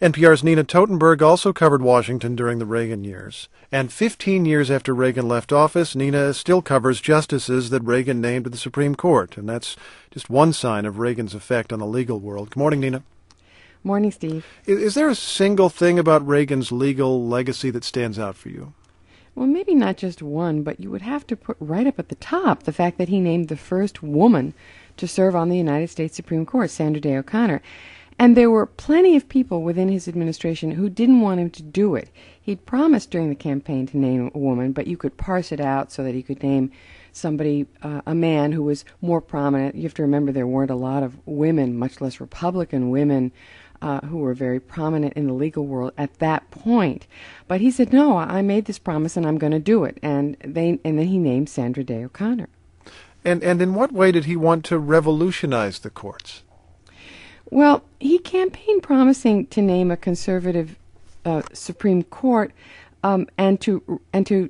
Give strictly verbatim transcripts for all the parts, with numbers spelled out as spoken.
N P R's Nina Totenberg also covered Washington during the Reagan years. And fifteen years after Reagan left office, Nina still covers justices that Reagan named to the Supreme Court. And that's just one sign of Reagan's effect on the legal world. Good morning, Nina. Morning, Steve. Is, is there a single thing about Reagan's legal legacy that stands out for you? Well, maybe not just one, but you would have to put right up at the top the fact that he named the first woman to serve on the United States Supreme Court, Sandra Day O'Connor. And there were plenty of people within his administration who didn't want him to do it. He'd promised during the campaign to name a woman, but you could parse it out so that he could name somebody, uh, a man who was more prominent. You have to remember there weren't a lot of women, much less Republican women, uh, who were very prominent in the legal world at that point. But he said, no, I made this promise and I'm going to do it. And they, and then he named Sandra Day O'Connor. And, and in what way did he want to revolutionize the courts? Well, he campaigned promising to name a conservative uh, Supreme Court um, and to and to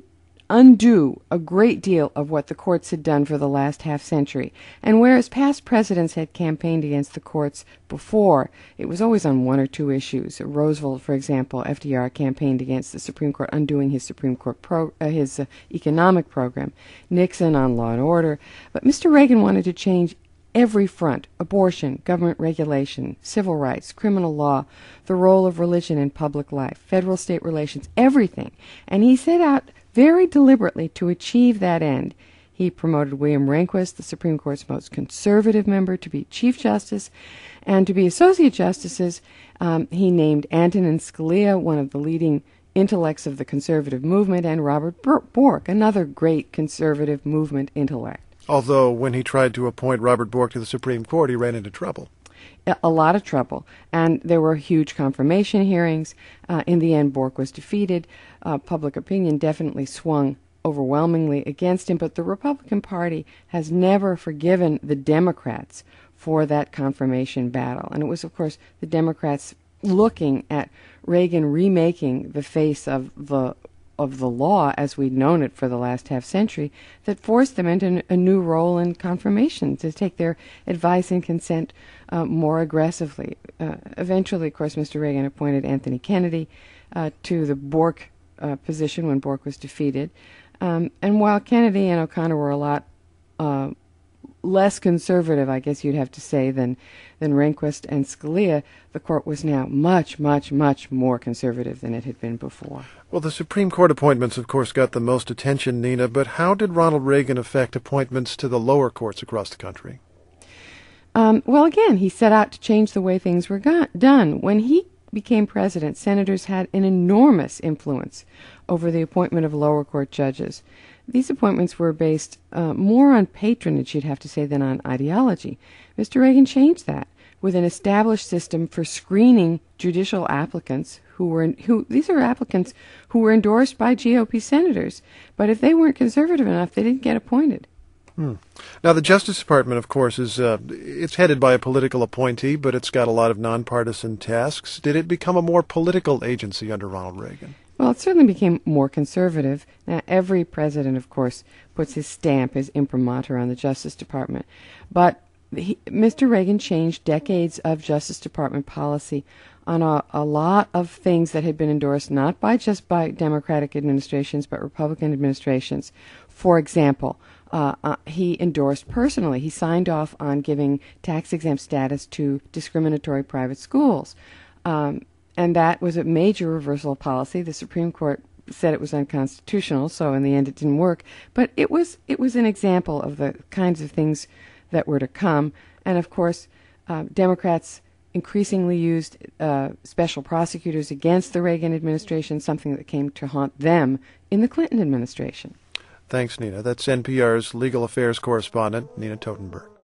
undo a great deal of what the courts had done for the last half century. And whereas past presidents had campaigned against the courts before, it was always on one or two issues. Roosevelt, for example, F D R campaigned against the Supreme Court undoing his Supreme Court pro, uh, his uh, economic program. Nixon on law and order. But Mister Reagan wanted to change every front: abortion, government regulation, civil rights, criminal law, the role of religion in public life, federal-state relations, everything. And he set out very deliberately to achieve that end. He promoted William Rehnquist, the Supreme Court's most conservative member, to be Chief Justice, and to be Associate Justices. Um, he named Antonin Scalia, one of the leading intellects of the conservative movement, and Robert Bork, another great conservative movement intellect. Although when he tried to appoint Robert Bork to the Supreme Court, he ran into trouble. A lot of trouble. And there were huge confirmation hearings. Uh, in the end, Bork was defeated. Uh, public opinion definitely swung overwhelmingly against him. But the Republican Party has never forgiven the Democrats for that confirmation battle. And it was, of course, the Democrats looking at Reagan remaking the face of the of the law as we'd known it for the last half century that forced them into a new role in confirmation, to take their advice and consent uh, more aggressively. Uh, eventually, of course, Mister Reagan appointed Anthony Kennedy uh, to the Bork uh, position when Bork was defeated. Um, and while Kennedy and O'Connor were a lot uh, less conservative, I guess you'd have to say, than than Rehnquist and Scalia, the court was now much, much, much more conservative than it had been before. Well, the Supreme Court appointments, of course, got the most attention, Nina, but how did Ronald Reagan affect appointments to the lower courts across the country? Um, well, again, he set out to change the way things were got, done. When he became president, senators had an enormous influence over the appointment of lower court judges. These appointments were based uh, more on patronage, you'd have to say, than on ideology. Mister Reagan changed that with an established system for screening judicial applicants who were in, who these are applicants who were endorsed by G O P senators, but if they weren't conservative enough, they didn't get appointed. Hmm. Now, the Justice Department, of course, is uh, it's headed by a political appointee, but it's got a lot of nonpartisan tasks. Did it become a more political agency under Ronald Reagan? Well, it certainly became more conservative. Now, every president, of course, puts his stamp, his imprimatur on the Justice Department. But he, Mister Reagan changed decades of Justice Department policy on a, a lot of things that had been endorsed not by just by Democratic administrations, but Republican administrations. For example, uh, uh, he endorsed personally, he signed off on giving tax-exempt status to discriminatory private schools. Um, And that was a major reversal of policy. The Supreme Court said it was unconstitutional, so in the end it didn't work. But it was it was an example of the kinds of things that were to come. And of course, uh, Democrats increasingly used uh, special prosecutors against the Reagan administration, something that came to haunt them in the Clinton administration. Thanks, Nina. That's N P R's legal affairs correspondent, Nina Totenberg.